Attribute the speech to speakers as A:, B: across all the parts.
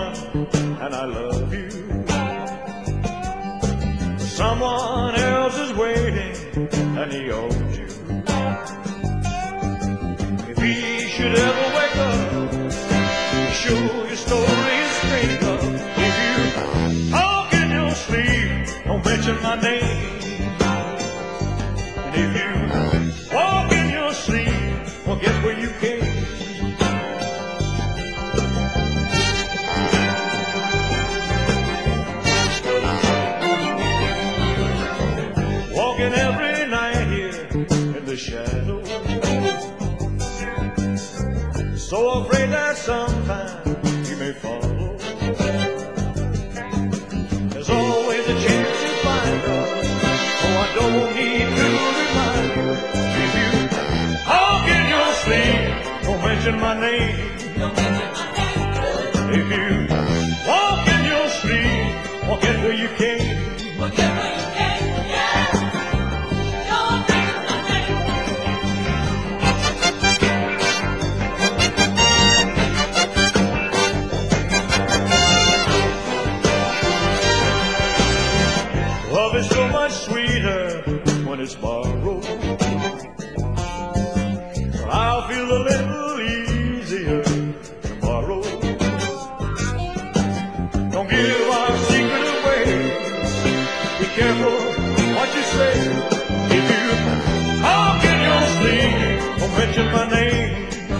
A: woman and I love you. Someone else is waiting and he owes you. If he should ever wake up, be sure your story is straight up. If you talk in your sleep, don't mention my name. And if you walk in your sleep, forget where you came. Walking every night here in the shadow, so afraid that sometime you may follow. There's always a chance to find us, so I don't need to remind you. If you talk in your sleep, don't mention my name. If you walk in your sleep, forget where you came. Love is so much sweeter when it's borrowed. I'll feel a little easier tomorrow. Don't give our secret away. Be careful what you say. If you talk in your sleep, don't mention my name.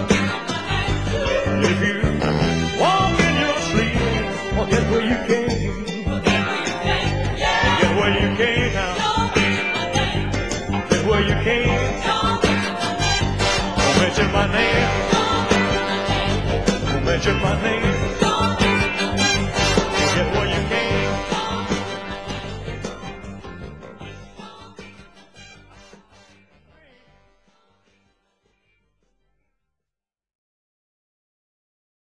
A: If you walk in your sleep, forget where you came. Forget where you came now. Forget where you came. Don't mention my name. Don't mention my name.